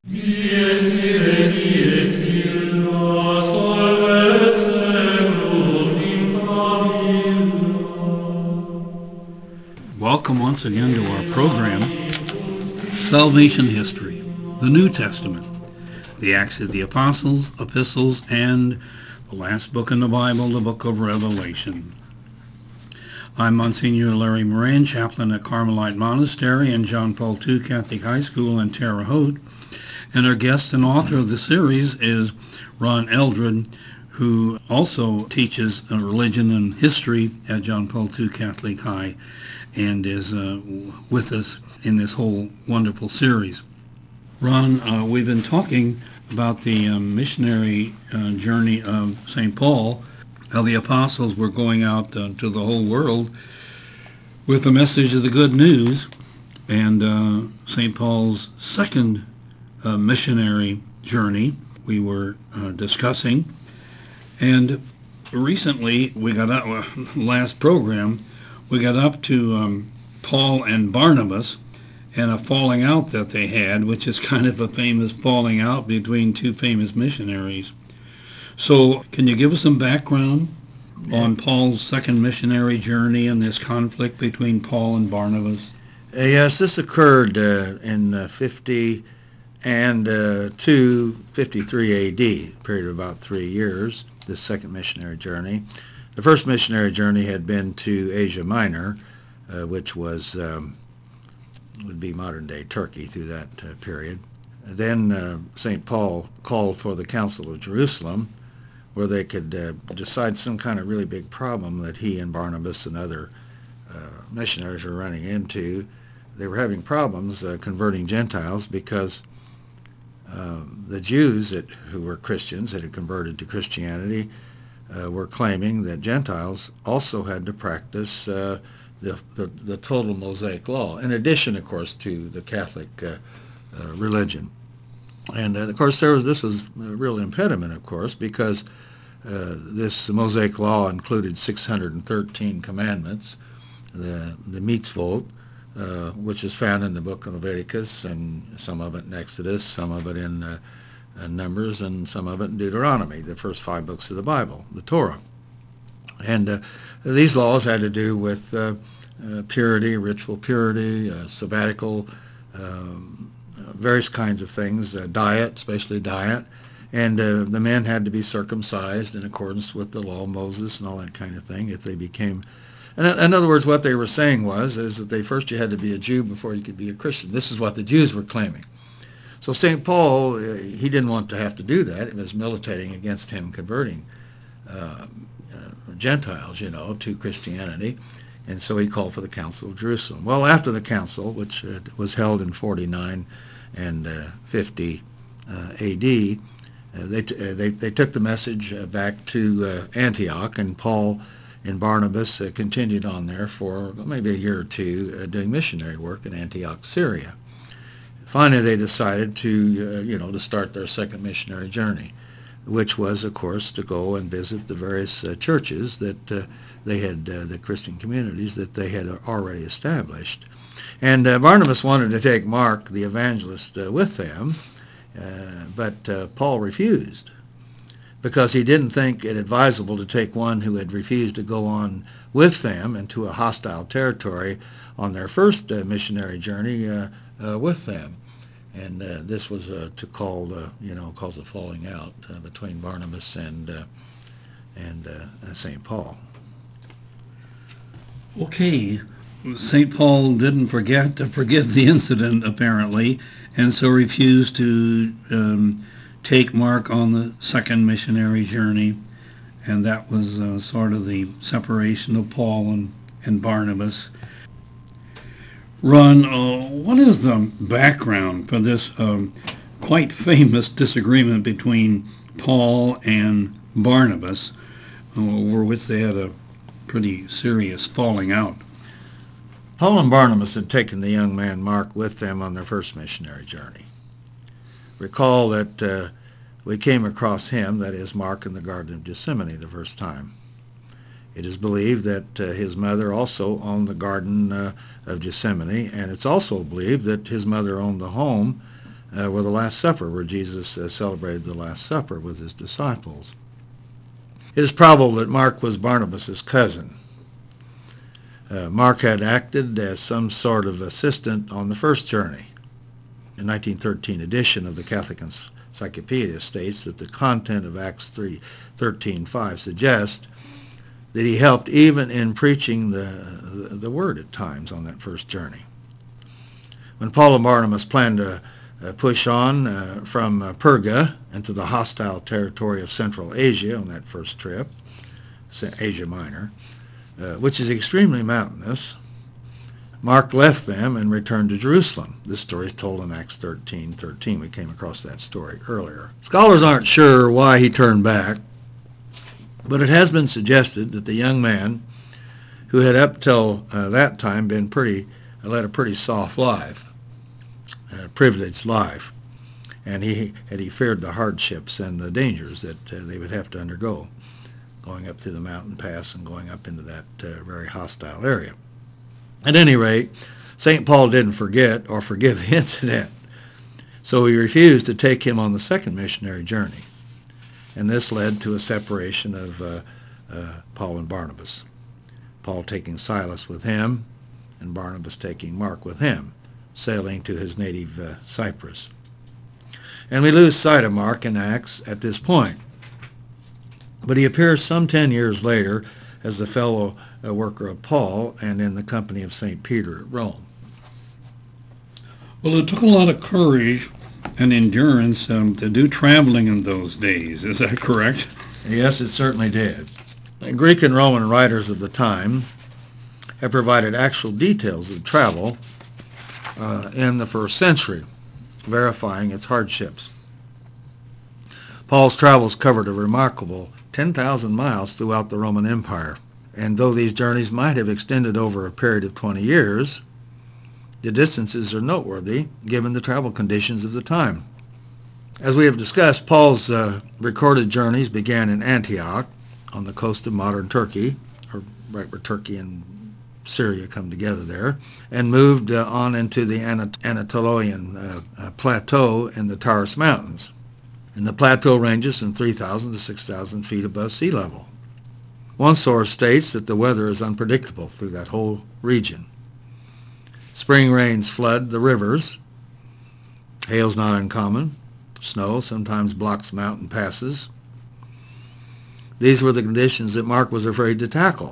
Dies ire, dies illa, solvet seculum in favilla. Welcome once again to our program, Salvation History, the New Testament, the Acts of the Apostles, Epistles, and the last book in the Bible, the book of Revelation. I'm Monsignor Larry Moran, chaplain at Carmelite Monastery and John Paul II Catholic High School in Terre Haute, and our guest and author of the series is Ron Eldred, who also teaches religion and history at John Paul II Catholic High and is with us in this whole wonderful series. Ron, we've been talking about the missionary journey of St. Paul, how the apostles were going out to the whole world with the message of the good news, and St. Paul's second missionary journey we were discussing. And recently, we got up, last program, we got up to Paul and Barnabas and a falling out that they had, which is kind of a famous falling out between two famous missionaries. So can you give us some background on Paul's second missionary journey and this conflict between Paul and Barnabas? Yes, this occurred in 50 and to 53 AD, a period of about 3 years, this second missionary journey. The first missionary journey had been to Asia Minor, which was would be modern-day Turkey through that period. Then St. Paul called for the Council of Jerusalem, where they could decide some kind of really big problem that he and Barnabas and other missionaries were running into. They were having problems converting Gentiles because the Jews who were Christians that had converted to Christianity were claiming that Gentiles also had to practice the total Mosaic law, in addition, of course, to the Catholic religion. And of course, this was a real impediment, of course, because this Mosaic law included 613 commandments, the mitzvot, which is found in the book of Leviticus, and some of it in Exodus, some of it in Numbers, and some of it in Deuteronomy, the first 5 books of the Bible, the Torah. And these laws had to do with purity, ritual purity, sabbatical, various kinds of things, diet, especially diet, and the men had to be circumcised in accordance with the law of Moses and all that kind of thing if they became... In other words, what they were saying is that first you had to be a Jew before you could be a Christian. This is what the Jews were claiming. So St. Paul, he didn't want to have to do that. It was militating against him converting Gentiles, to Christianity. And so he called for the Council of Jerusalem. Well, after the council, which was held in 49 and 50 A.D., they took the message back to Antioch, and Paul and Barnabas continued on there for maybe a year or two doing missionary work in Antioch, Syria. Finally, they decided to start their second missionary journey, which was, of course, to go and visit the various churches that they had, the Christian communities that they had already established. And Barnabas wanted to take Mark, the evangelist, with them, but Paul refused, because he didn't think it advisable to take one who had refused to go on with them into a hostile territory on their first missionary journey with them. And this was to cause a falling out between Barnabas and St. Paul. Okay, St. Paul didn't forget to forgive the incident, apparently, and so refused to take Mark on the second missionary journey, and that was sort of the separation of Paul and Barnabas. Ron, what is the background for this quite famous disagreement between Paul and Barnabas, over which they had a pretty serious falling out? Paul and Barnabas had taken the young man Mark with them on their first missionary journey. Recall that we came across him, that is, Mark, in the Garden of Gethsemane the first time. It is believed that his mother also owned the Garden of Gethsemane, and it's also believed that his mother owned the home were the Last Supper, where Jesus celebrated the Last Supper with his disciples. It is probable that Mark was Barnabas' cousin. Mark had acted as some sort of assistant on the first journey. A 1913 edition of the Catholic Encyclopedia states that the content of Acts 13:5 suggests that he helped even in preaching the word at times on that first journey. When Paul and Barnabas planned to push on from Perga into the hostile territory of Central Asia on that first trip, Asia Minor, which is extremely mountainous, Mark left them and returned to Jerusalem. This story is told in Acts 13:13. We came across that story earlier. Scholars aren't sure why he turned back, but it has been suggested that the young man, who had up till that time led a pretty soft life, a privileged life, and he feared the hardships and the dangers that they would have to undergo going up through the mountain pass and going up into that very hostile area. At any rate, St. Paul didn't forget or forgive the incident, so he refused to take him on the second missionary journey, and this led to a separation of Paul and Barnabas, Paul taking Silas with him and Barnabas taking Mark with him, sailing to his native Cyprus. And we lose sight of Mark in Acts at this point, but he appears some 10 years later as the fellow worker of Paul and in the company of St. Peter at Rome. Well, it took a lot of courage and endurance to do traveling in those days. Is that correct? Yes, it certainly did. Greek and Roman writers of the time have provided actual details of travel in the first century, verifying its hardships. Paul's travels covered a remarkable 10,000 miles throughout the Roman Empire, and though these journeys might have extended over a period of 20 years, the distances are noteworthy given the travel conditions of the time. As we have discussed, Paul's recorded journeys began in Antioch on the coast of modern Turkey, or right where Turkey and Syria come together there, and moved on into the Anatolian plateau in the Taurus Mountains. And the plateau ranges from 3,000 to 6,000 feet above sea level. One source states that the weather is unpredictable through that whole region. Spring rains flood the rivers. Hail's not uncommon. Snow sometimes blocks mountain passes. These were the conditions that Mark was afraid to tackle.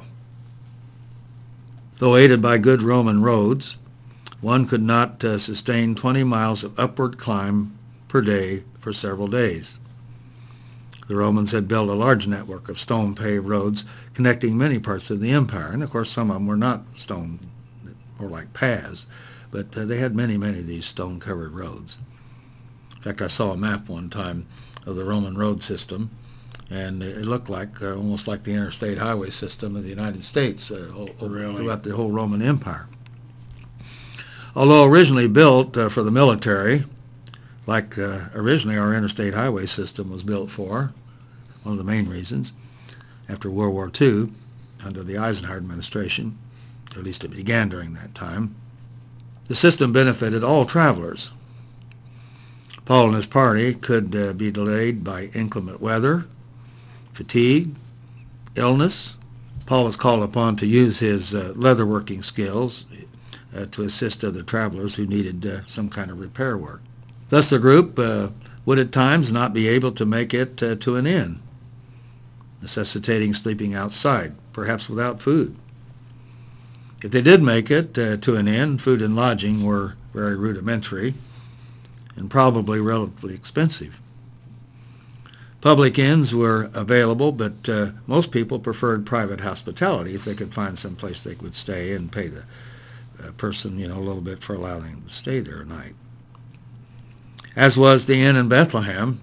Though aided by good Roman roads, one could not sustain 20 miles of upward climb per day for several days. The Romans had built a large network of stone-paved roads connecting many parts of the empire, and of course some of them were not stone, more like paths, but they had many of these stone-covered roads. In fact, I saw a map one time of the Roman road system, and it looked like almost like the interstate highway system of the United States throughout the whole Roman Empire. Although originally built for the military, like originally our interstate highway system was built for, one of the main reasons, after World War II, under the Eisenhower administration, or at least it began during that time, the system benefited all travelers. Paul and his party could be delayed by inclement weather, fatigue, illness. Paul was called upon to use his leatherworking skills to assist other travelers who needed some kind of repair work. Thus the group would at times not be able to make it to an inn, necessitating sleeping outside, perhaps without food. If they did make it to an inn, food and lodging were very rudimentary and probably relatively expensive. Public inns were available, but most people preferred private hospitality if they could find some place they could stay and pay the person, a little bit for allowing them to stay there a night. As was the inn in Bethlehem,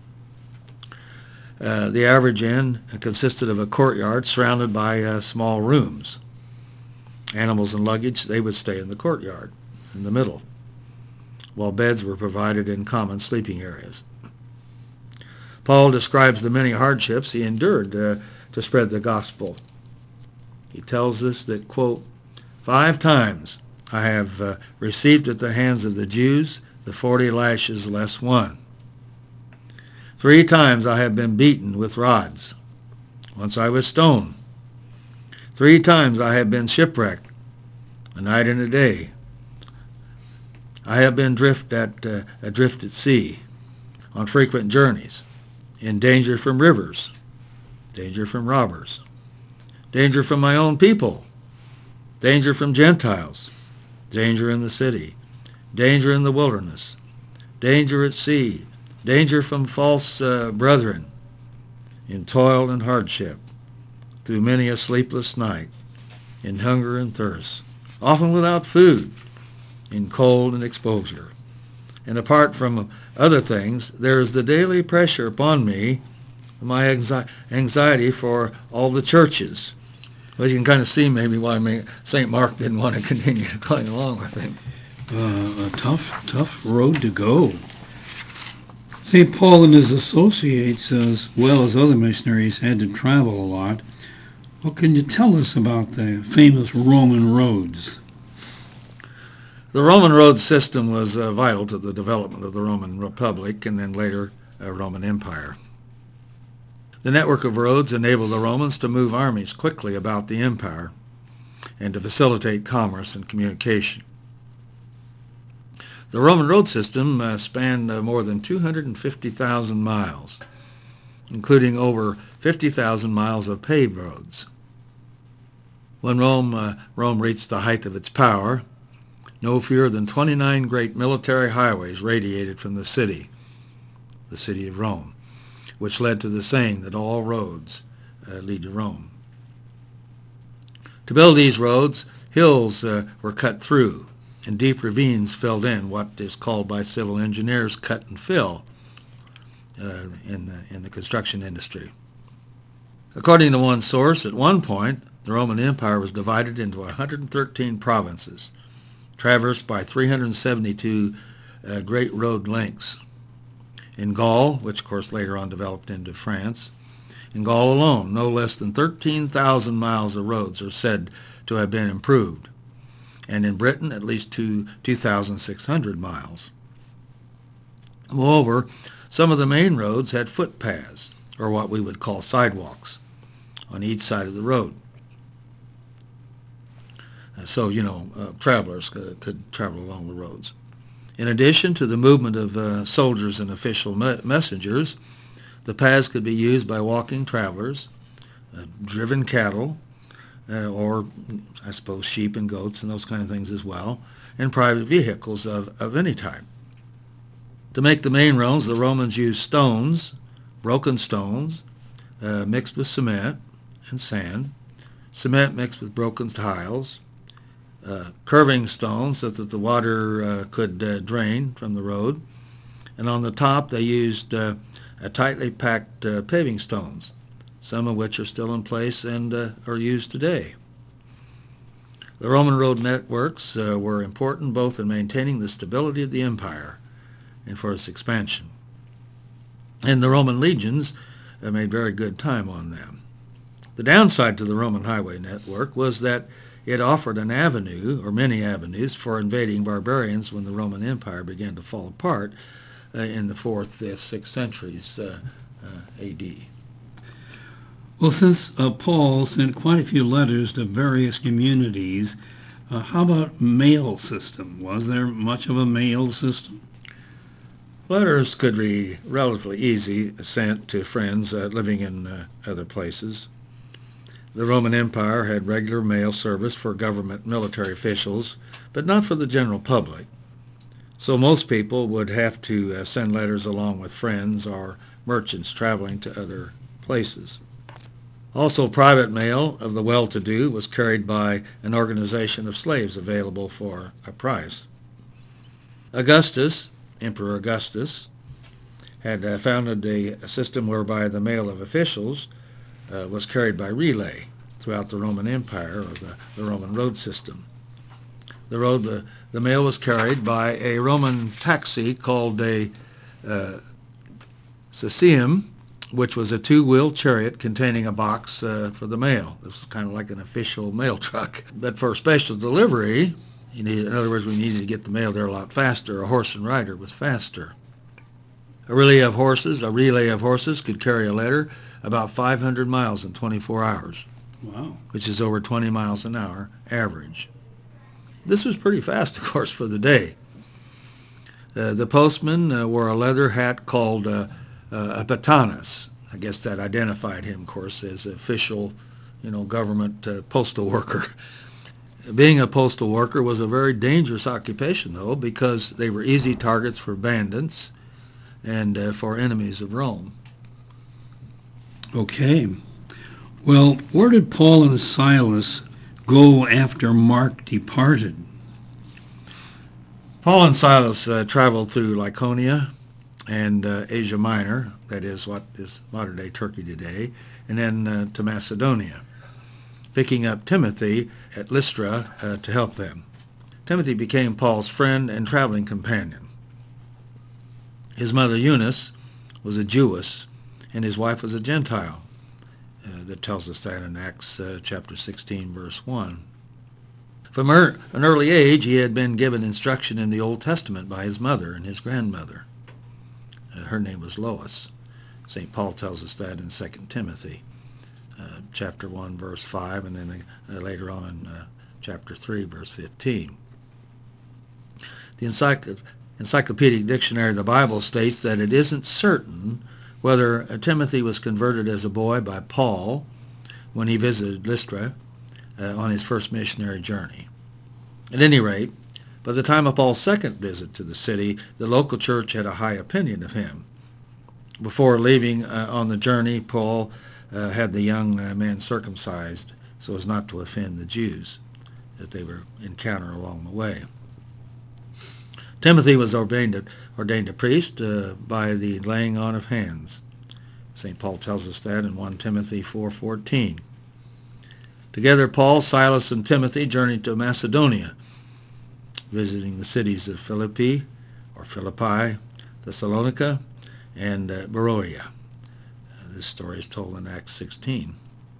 the average inn consisted of a courtyard surrounded by small rooms. Animals and luggage, they would stay in the courtyard, in the middle, while beds were provided in common sleeping areas. Paul describes the many hardships he endured to spread the gospel. He tells us that, quote, 5 times I have received at the hands of the Jews the 40 lashes less one. 3 times I have been beaten with rods. Once I was stoned. 3 times I have been shipwrecked, a night and a day. I have been adrift at sea, on frequent journeys, in danger from rivers, danger from robbers, danger from my own people, danger from Gentiles, danger in the city, danger in the wilderness, danger at sea, danger from false brethren, in toil and hardship, through many a sleepless night, in hunger and thirst, often without food, in cold and exposure. And apart from other things, there is the daily pressure upon me, my anxiety for all the churches. Well, you can kind of see maybe why St. Mark didn't want to continue going along with him. A tough road to go. St. Paul and his associates, as well as other missionaries, had to travel a lot. What can you tell us about the famous Roman roads? The Roman road system was vital to the development of the Roman Republic and then later Roman Empire. The network of roads enabled the Romans to move armies quickly about the empire and to facilitate commerce and communication. The Roman road system spanned more than 250,000 miles, including over 50,000 miles of paved roads. When Rome reached the height of its power, no fewer than 29 great military highways radiated from the city of Rome, which led to the saying that all roads lead to Rome. To build these roads, hills were cut through and deep ravines filled in, what is called by civil engineers cut and fill in the construction industry. According to one source, at one point, the Roman Empire was divided into 113 provinces, traversed by 372 great road lengths. In Gaul, which of course later on developed into France, in Gaul alone, no less than 13,000 miles of roads are said to have been improved, and in Britain at least 2,600 miles. Moreover, some of the main roads had footpaths, or what we would call sidewalks, on each side of the road. So, travelers could travel along the roads. In addition to the movement of soldiers and official messengers, the paths could be used by walking travelers, driven cattle, or, I suppose, sheep and goats and those kind of things as well, and private vehicles of any type. To make the main roads, the Romans used stones, broken stones, mixed with cement and sand, cement mixed with broken tiles, curving stones so that the water could drain from the road, and on the top they used tightly packed paving stones, some of which are still in place and are used today. The Roman road networks were important both in maintaining the stability of the empire and for its expansion. And the Roman legions made very good time on them. The downside to the Roman highway network was that it offered an avenue, or many avenues, for invading barbarians when the Roman Empire began to fall apart in the 4th, 5th, 6th centuries A.D. Well, since Paul sent quite a few letters to various communities, how about mail system? Was there much of a mail system? Letters could be relatively easy sent to friends living in other places. The Roman Empire had regular mail service for government military officials, but not for the general public. So most people would have to send letters along with friends or merchants traveling to other places. Also, private mail of the well-to-do was carried by an organization of slaves available for a price. Emperor Augustus, had founded a system whereby the mail of officials was carried by relay throughout the Roman Empire, or the Roman road system. The mail was carried by a Roman taxi called a caesium, which was a 2-wheel chariot containing a box for the mail. This was kind of like an official mail truck. But for special delivery, In other words, we needed to get the mail there a lot faster. A horse and rider was faster. A relay of horses could carry a letter about 500 miles in 24 hours, Wow. which is over 20 miles an hour average. This was pretty fast, of course, for the day. The postman wore a leather hat called a patanas. I guess that identified him, of course, as an official, government postal worker. Being a postal worker was a very dangerous occupation, though, because they were easy targets for bandits and for enemies of Rome. Okay. Well, where did Paul and Silas go after Mark departed? Paul and Silas traveled through Lycaonia and Asia Minor, that is what is modern-day Turkey today, and then to Macedonia, picking up Timothy at Lystra to help them. Timothy became Paul's friend and traveling companion. His mother Eunice was a Jewess, and his wife was a Gentile. That tells us that in Acts chapter 16, verse 1. From an early age, he had been given instruction in the Old Testament by his mother and his grandmother. Her name was Lois. St. Paul tells us that in 2 Timothy chapter 1, verse 5, and then later on in chapter 3, verse 15. The Encyclopedic Dictionary of the Bible states that it isn't certain whether Timothy was converted as a boy by Paul when he visited Lystra on his first missionary journey. At any rate, by the time of Paul's second visit to the city, the local church had a high opinion of him. Before leaving on the journey, Paul had the young man circumcised so as not to offend the Jews that they were encounter along the way. Timothy was ordained a priest by the laying on of hands. St. Paul tells us that in 1 Timothy 4:14. Together, Paul, Silas, and Timothy journeyed to Macedonia, visiting the cities of Philippi, Thessalonica, and Beroea. This story is told in Acts 16.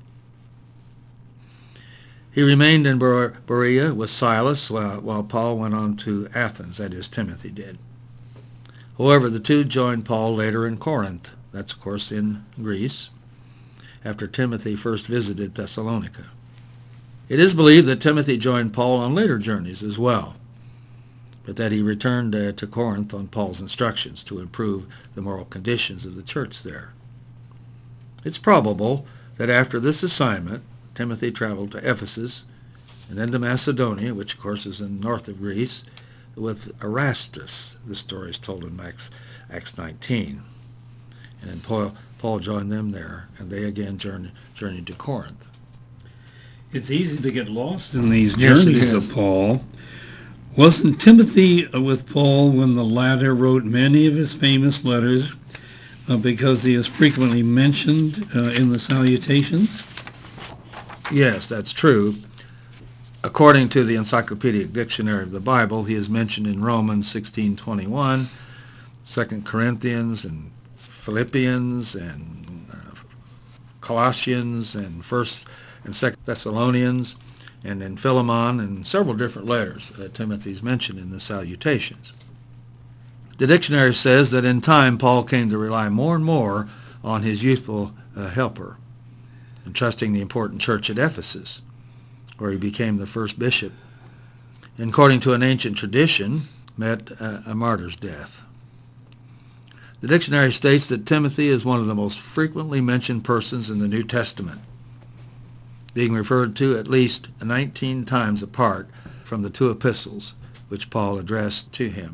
He remained in Berea with Silas while Paul went on to Athens, that is, Timothy did. However, the two joined Paul later in Corinth, that's of course in Greece, after Timothy first visited Thessalonica. It is believed that Timothy joined Paul on later journeys as well, but that he returned to Corinth on Paul's instructions to improve the moral conditions of the church there. It's probable that after this assignment, Timothy traveled to Ephesus and then to Macedonia, which of course is in north of Greece, with Erastus. This story is told in Acts 19. And then Paul joined them there, and they again journeyed to Corinth. It's easy to get lost in these Yes, it journeys is. of Paul. Wasn't Timothy with Paul when the latter wrote many of his famous letters because he is frequently mentioned in the salutations? Yes, that's true. According to the Encyclopedic Dictionary of the Bible, he is mentioned in Romans 16:21, 2 Corinthians and Philippians and Colossians and 1st and 2nd Thessalonians, and in Philemon and several different letters. Timothy's mentioned in the salutations. The dictionary says that in time Paul came to rely more and more on his youthful helper, entrusting the important church at Ephesus, where he became the first bishop, and according to an ancient tradition, met a martyr's death. The dictionary states that Timothy is one of the most frequently mentioned persons in the New Testament, being referred to at least 19 times apart from the two epistles which Paul addressed to him.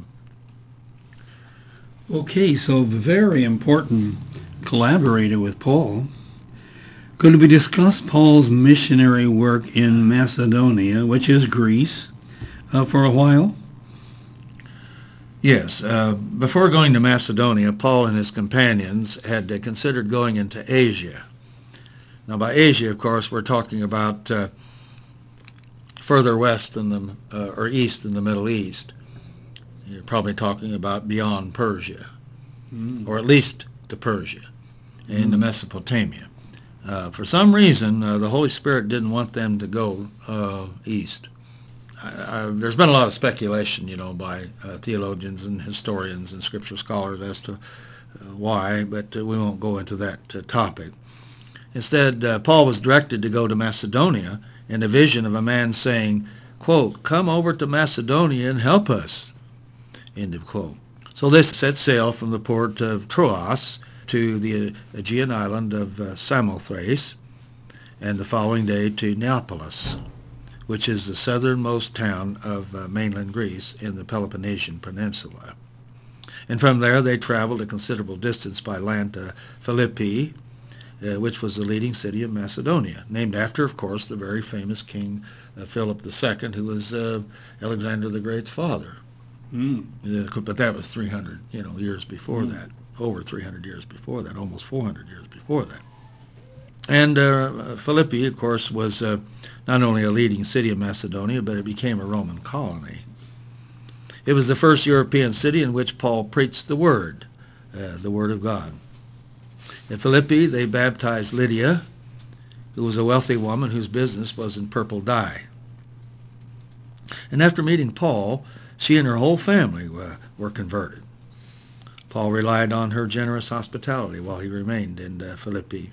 Okay, so very important collaborator with Paul. Could we discuss Paul's missionary work in Macedonia, which is Greece, for a while? Yes. Before going to Macedonia, Paul and his companions had considered going into Asia. Now, by Asia, of course, we're talking about further west than or east than the Middle East. You're probably talking about beyond Persia, or at least to Persia, and to Mesopotamia. For some reason, the Holy Spirit didn't want them to go east. there's been a lot of speculation, by theologians and historians and scripture scholars as to why, but we won't go into that topic. Instead, Paul was directed to go to Macedonia in a vision of a man saying, quote, "Come over to Macedonia and help us," end of quote. So they set sail from the port of Troas to the Aegean island of Samothrace, and the following day to Neapolis, which is the southernmost town of mainland Greece in the Peloponnesian Peninsula. And from there they traveled a considerable distance by land to Philippi, which was the leading city of Macedonia, named after, of course, the very famous King Philip II, who was Alexander the Great's father. But that was 300 years before that, over 300 years before that, almost 400 years before that. And Philippi, of course, was not only a leading city of Macedonia, but it became a Roman colony. It was the first European city in which Paul preached the Word of God. In Philippi, they baptized Lydia, who was a wealthy woman whose business was in purple dye. And after meeting Paul, she and her whole family were converted. Paul relied on her generous hospitality while he remained in Philippi.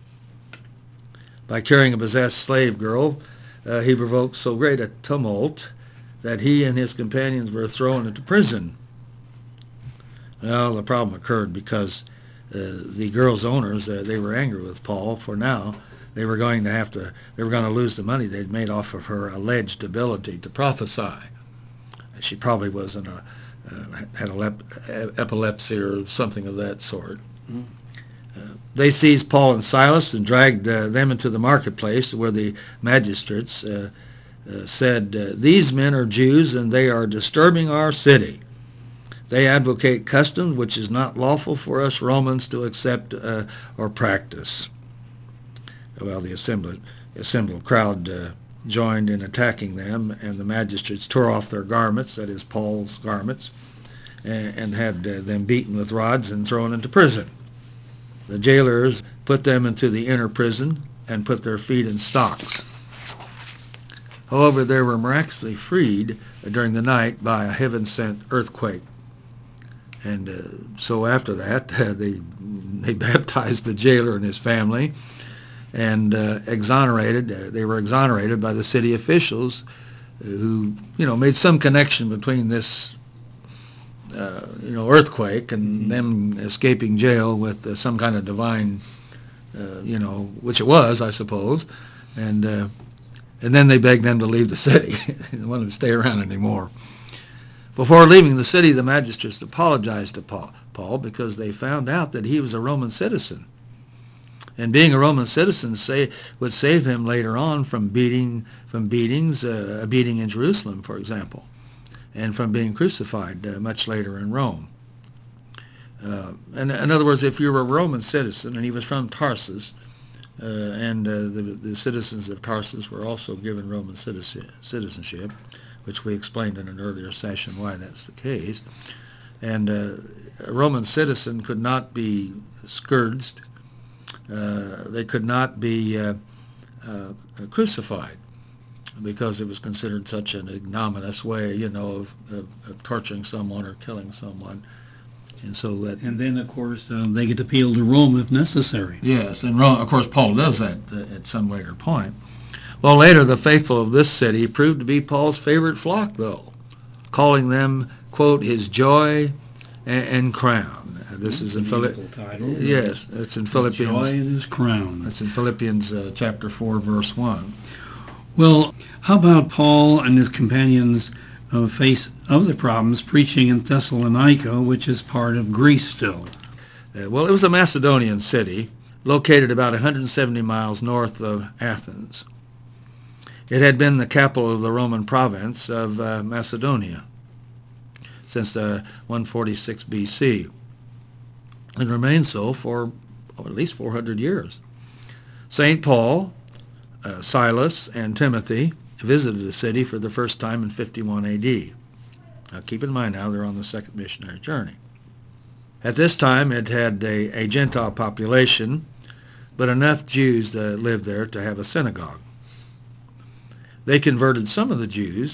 By carrying a possessed slave girl, he provoked so great a tumult that he and his companions were thrown into prison. Well, the problem occurred because the girl's owners, they were angry with Paul, for now they were going to lose the money they'd made off of her alleged ability to prophesy. She probably had epilepsy or something of that sort. They seized Paul and Silas and dragged them into the marketplace, where the magistrates said, "These men are Jews and they are disturbing our city. They advocate customs which is not lawful for us Romans to accept or practice." Well, the assembled crowd joined in attacking them, and the magistrates tore off their garments, that is Paul's garments, and had them beaten with rods and thrown into prison. The jailers put them into the inner prison and put their feet in stocks. However, they were miraculously freed during the night by a heaven-sent earthquake. And so after that, they baptized the jailer and his family, and they were exonerated by the city officials, who made some connection between this earthquake and them escaping jail with some kind of divine, which it was, I suppose, and then they begged them to leave the city. They didn't want them to stay around anymore. Before leaving the city, the magistrates apologized to Paul because they found out that he was a Roman citizen. And being a Roman citizen would save him later on from beatings, a beating in Jerusalem, for example, and from being crucified much later in Rome. And in other words, if you were a Roman citizen and he was from Tarsus, and the citizens of Tarsus were also given Roman citizenship, which we explained in an earlier session why that's the case, and a Roman citizen could not be scourged. They could not be crucified, because it was considered such an ignominious way, of torturing someone or killing someone. And then, of course, they get to appeal to Rome if necessary. Yes, and Rome, of course, Paul does that at some later point. Well, later, the faithful of this city proved to be Paul's favorite flock, though, calling them, quote, his joy and crown. This is in Philippians. Yes, it's in Philippians. Joy and his crown. That's in Philippians chapter 4, verse 1. Well, how about Paul and his companions face of the problems preaching in Thessalonica, which is part of Greece still? Well, it was a Macedonian city located about 170 miles north of Athens. It had been the capital of the Roman province of Macedonia since 146 BC. It remained so for at least 400 years. St. Paul, Silas, and Timothy visited the city for the first time in 51 AD. Now keep in mind now they're on the second missionary journey. At this time it had a Gentile population, but enough Jews lived there to have a synagogue. They converted some of the Jews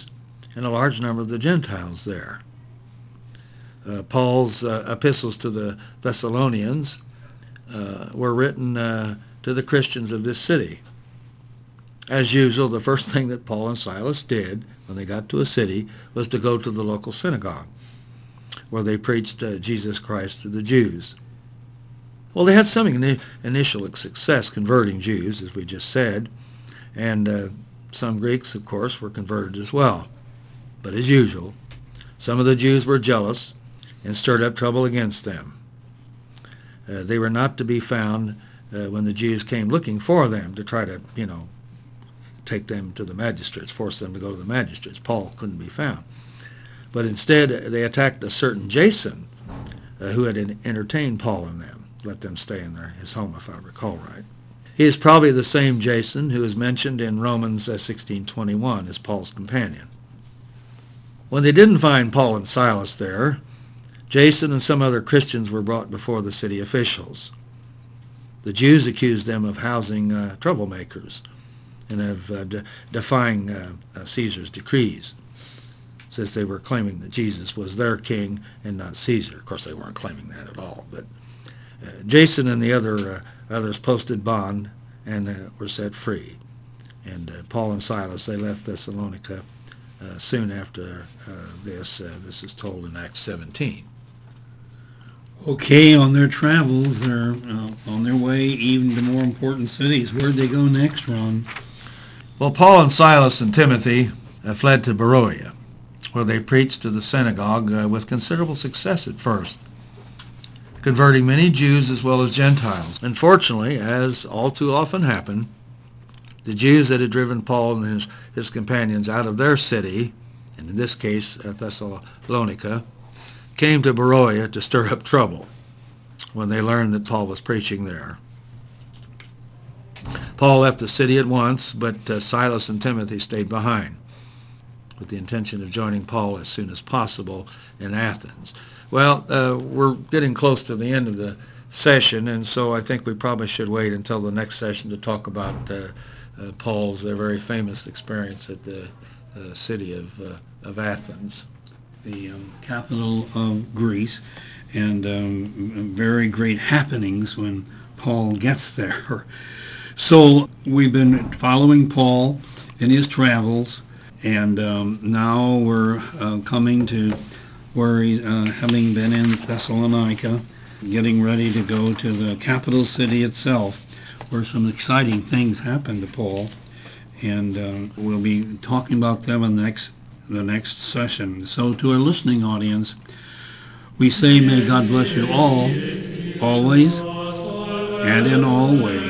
and a large number of the Gentiles there. Paul's epistles to the Thessalonians were written to the Christians of this city. As usual, the first thing that Paul and Silas did when they got to a city was to go to the local synagogue, where they preached Jesus Christ to the Jews. Well, they had some initial success converting Jews, as we just said, and some Greeks, of course, were converted as well. But as usual, some of the Jews were jealous and stirred up trouble against them. They were not to be found when the Jews came looking for them to try to, take them to the magistrates, force them to go to the magistrates. Paul couldn't be found. But instead, they attacked a certain Jason who had entertained Paul and them, let them stay in his home, if I recall right. He is probably the same Jason who is mentioned in Romans 16:21 as Paul's companion. When they didn't find Paul and Silas there, Jason and some other Christians were brought before the city officials. The Jews accused them of housing troublemakers and of defying Caesar's decrees, since they were claiming that Jesus was their king and not Caesar. Of course, they weren't claiming that at all, but Jason and the others posted bond and were set free. And Paul and Silas, they left Thessalonica soon after this. This is told in Acts 17. Okay, on their travels, they're on their way even to more important cities. Where'd they go next, Ron? Well, Paul and Silas and Timothy fled to Beroea, where they preached to the synagogue with considerable success at first, converting many Jews as well as Gentiles. Unfortunately, as all too often happened, the Jews that had driven Paul and his companions out of their city, and in this case Thessalonica, came to Beroea to stir up trouble when they learned that Paul was preaching there. Paul left the city at once, but Silas and Timothy stayed behind with the intention of joining Paul as soon as possible in Athens. Well, we're getting close to the end of the session, and so I think we probably should wait until the next session to talk about Paul's very famous experience at the city of Athens, the capital of Greece, and very great happenings when Paul gets there. So we've been following Paul in his travels, and now we're coming to where he's having been in Thessalonica, getting ready to go to the capital city itself, where some exciting things happened to Paul, and we'll be talking about them in the next session. So to our listening audience, we say may God bless you all, always, and in all ways.